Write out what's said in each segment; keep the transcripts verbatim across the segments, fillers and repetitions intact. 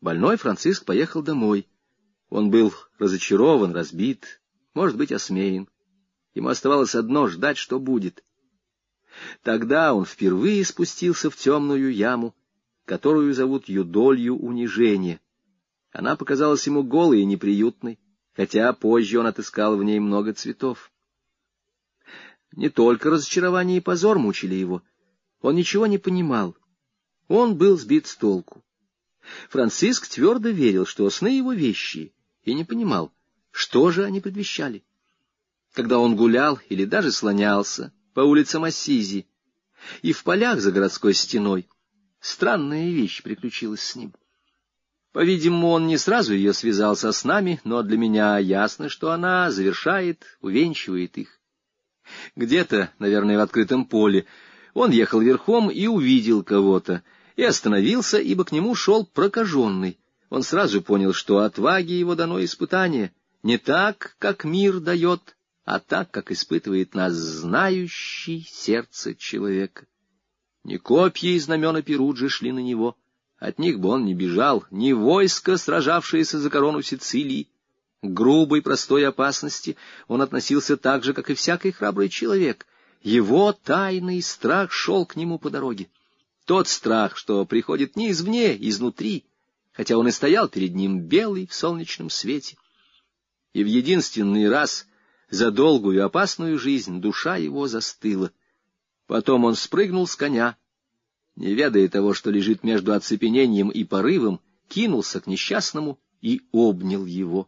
Больной Франциск поехал домой. Он был разочарован, разбит, может быть, осмеян. Ему оставалось одно — ждать, что будет. Тогда он впервые спустился в темную яму, которую зовут юдолью унижения. Она показалась ему голой и неприютной, хотя позже он отыскал в ней много цветов. Не только разочарование и позор мучили его. Он ничего не понимал. Он был сбит с толку. Франциск твердо верил, что сны его вещи, и не понимал, что же они предвещали. Когда он гулял или даже слонялся по улицам Ассизи и в полях за городской стеной, странная вещь приключилась с ним. По-видимому, он не сразу ее связал со снами, но для меня ясно, что она завершает, увенчивает их. Где-то, наверное, в открытом поле, он ехал верхом и увидел кого-то, и остановился, ибо к нему шел прокаженный. Он сразу понял, что отваге его дано испытание, не так, как мир дает, а так, как испытывает нас знающий сердце человека. Ни копья и знамена Перуджи шли на него, от них бы он не бежал, ни войско, сражавшееся за корону Сицилии. К грубой, простой опасности он относился так же, как и всякий храбрый человек. Его тайный страх шел к нему по дороге. Тот страх, что приходит не извне, изнутри, хотя он и стоял перед ним белый в солнечном свете. И в единственный раз за долгую опасную жизнь душа его застыла. Потом он спрыгнул с коня, не ведая того, что лежит между оцепенением и порывом, кинулся к несчастному и обнял его.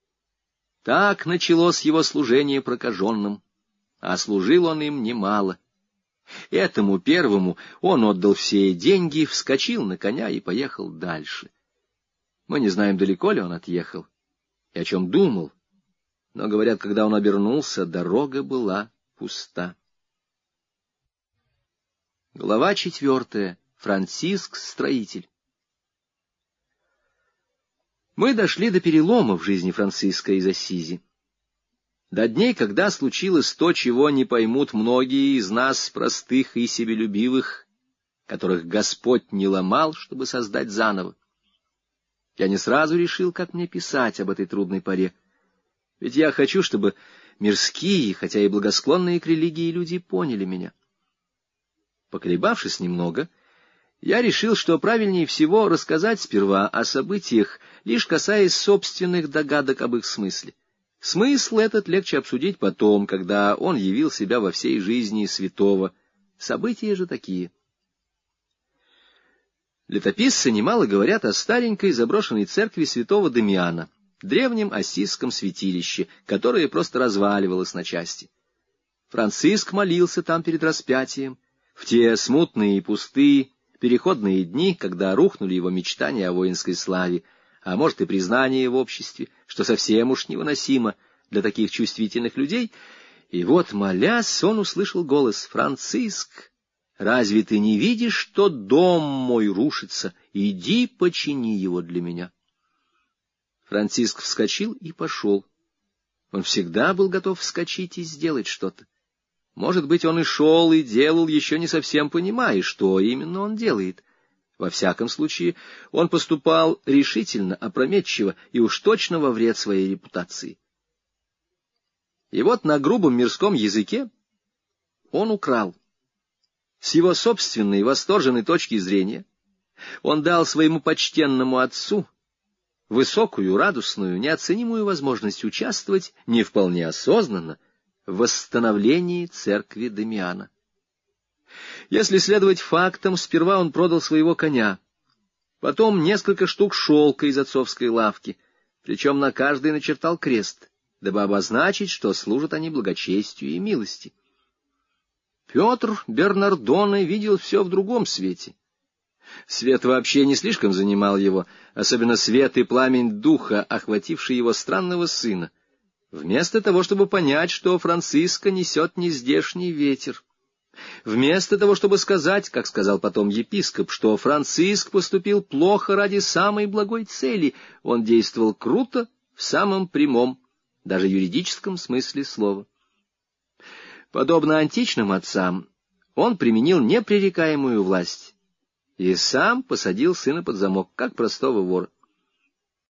Так началось его служение прокаженным, а служил он им немало. Этому первому он отдал все деньги, вскочил на коня и поехал дальше. Мы не знаем, далеко ли он отъехал и о чем думал, но, говорят, когда он обернулся, дорога была пуста. Глава четвертая. Франциск Строитель. Мы дошли до перелома в жизни Франциска из Ассизи. До дней, когда случилось то, чего не поймут многие из нас, простых и себелюбивых, которых Господь не ломал, чтобы создать заново. Я не сразу решил, как мне писать об этой трудной поре, ведь я хочу, чтобы мирские, хотя и благосклонные к религии люди поняли меня. Поколебавшись немного, я решил, что правильнее всего рассказать сперва о событиях, лишь касаясь собственных догадок об их смысле. Смысл этот легче обсудить потом, когда он явил себя во всей жизни святого. События же такие. Летописцы немало говорят о старенькой заброшенной церкви святого Дамиана, древнем ассизском святилище, которое просто разваливалось на части. Франциск молился там перед распятием, в те смутные и пустые переходные дни, когда рухнули его мечтания о воинской славе, а может и признание в обществе, что совсем уж невыносимо для таких чувствительных людей. И вот, молясь, он услышал голос: «Франциск, разве ты не видишь, что дом мой рушится? Иди, почини его для меня». Франциск вскочил и пошел. Он всегда был готов вскочить и сделать что-то. Может быть, он и шел, и делал, еще не совсем понимая, что именно он делает. Во всяком случае, он поступал решительно, опрометчиво и уж точно во вред своей репутации. И вот на грубом мирском языке он украл. С его собственной восторженной точки зрения он дал своему почтенному отцу высокую, радостную, неоценимую возможность участвовать не вполне осознанно в восстановлении церкви Дамиана. Если следовать фактам, сперва он продал своего коня, потом несколько штук шелка из отцовской лавки, причем на каждый начертал крест, дабы обозначить, что служат они благочестию и милости. Петр Бернардоне видел все в другом свете. Свет вообще не слишком занимал его, особенно свет и пламень духа, охвативший его странного сына. Вместо того, чтобы понять, что Франциска несет нездешний ветер, вместо того, чтобы сказать, как сказал потом епископ, что Франциск поступил плохо ради самой благой цели, он действовал круто в самом прямом, даже юридическом смысле слова. Подобно античным отцам, он применил непререкаемую власть и сам посадил сына под замок, как простого вора.